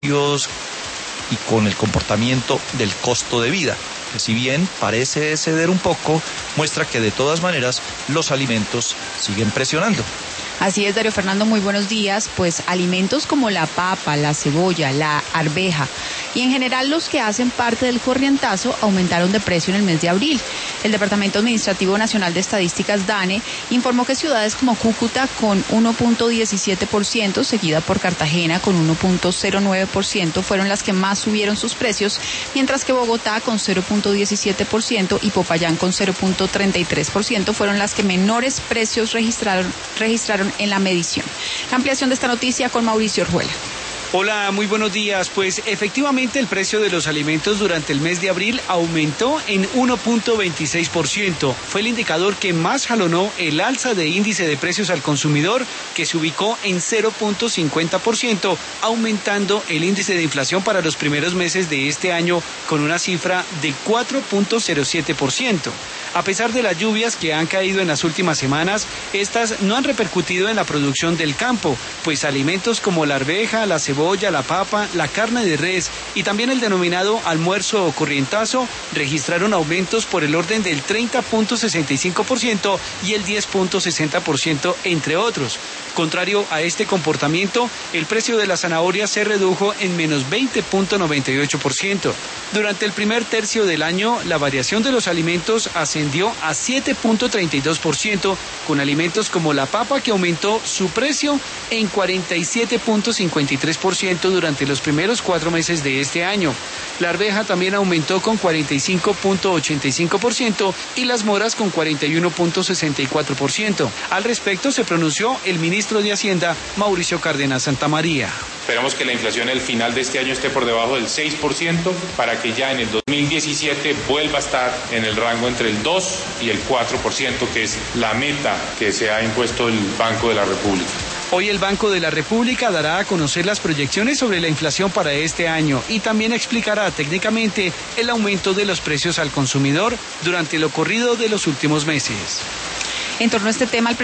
y con el comportamiento del costo de vida, que si bien parece ceder un poco, muestra que de todas maneras los alimentos siguen presionando. Así es, Darío Fernando, muy buenos días. Pues alimentos como la papa, la cebolla, la arveja y en general los que hacen parte del corrientazo aumentaron de precio en el mes de abril. El Departamento Administrativo Nacional de Estadísticas, DANE, informó que ciudades como Cúcuta con 1.17%, seguida por Cartagena con 1.09%, fueron las que más subieron sus precios, mientras que Bogotá con 0.17% y Popayán con 0.33% fueron las que menores precios registraron en la medición. La ampliación de esta noticia con Mauricio Orjuela. Hola, muy buenos días. Pues efectivamente el precio de los alimentos durante el mes de abril aumentó en 1.26%. Fue el indicador que más jalonó el alza de índice de precios al consumidor, que se ubicó en 0.50%, aumentando el índice de inflación para los primeros meses de este año con una cifra de 4.07%. A pesar de las lluvias que han caído en las últimas semanas, estas no han repercutido en la producción del campo, pues alimentos como la arveja, la cebolla, la papa, la carne de res y también el denominado almuerzo o corrientazo registraron aumentos por el orden del 30.65% y el 10.60%, entre otros. Contrario a este comportamiento, el precio de la zanahoria se redujo en menos 20.98%. Durante el primer tercio del año, la variación de los alimentos ascendió a 7.32%, con alimentos como la papa que aumentó su precio en 47.53% durante los primeros 4 meses de este año. La arveja también aumentó con 45.85% y las moras con 41.64%. Al respecto se pronunció el ministro de Hacienda, Mauricio Cárdenas Santamaría. Esperamos que la inflación al final de este año esté por debajo del 6% para que ya en el 2017 vuelva a estar en el rango entre el 2 y el 4%, que es la meta que se ha impuesto el Banco de la República. Hoy el Banco de la República dará a conocer las proyecciones sobre la inflación para este año y también explicará técnicamente el aumento de los precios al consumidor durante lo corrido de los últimos meses. En torno a este tema, el